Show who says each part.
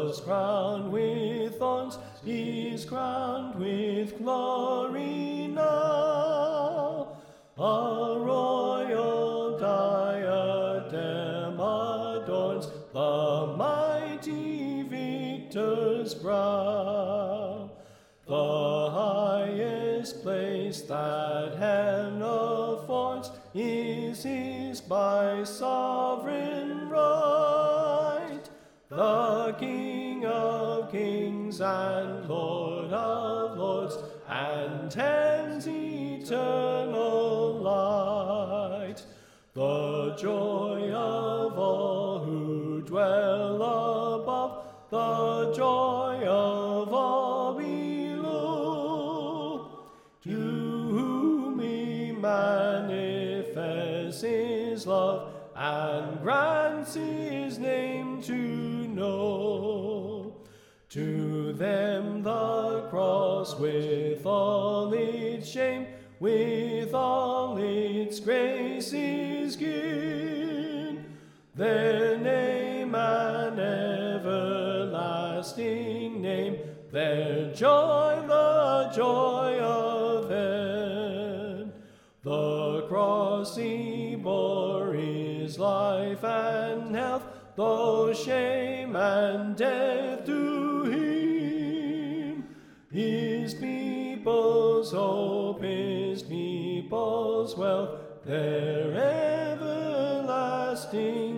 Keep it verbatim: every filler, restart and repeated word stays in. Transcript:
Speaker 1: was crowned with thorns, is crowned with glory now. A royal diadem adorns the mighty victor's brow. The highest place that heaven affords is his by sovereign right. The King of kings and Lord of lords, and heaven's eternal light. The joy of all who dwell above, the joy of all below, to whom he manifests his love and grants his name to know. To them the cross with all its shame, with all its grace is given. Their name an everlasting name, their joy the joy of heaven. The cross he bore his life and health, though shame and death to him. His people's hope, his people's wealth, their everlasting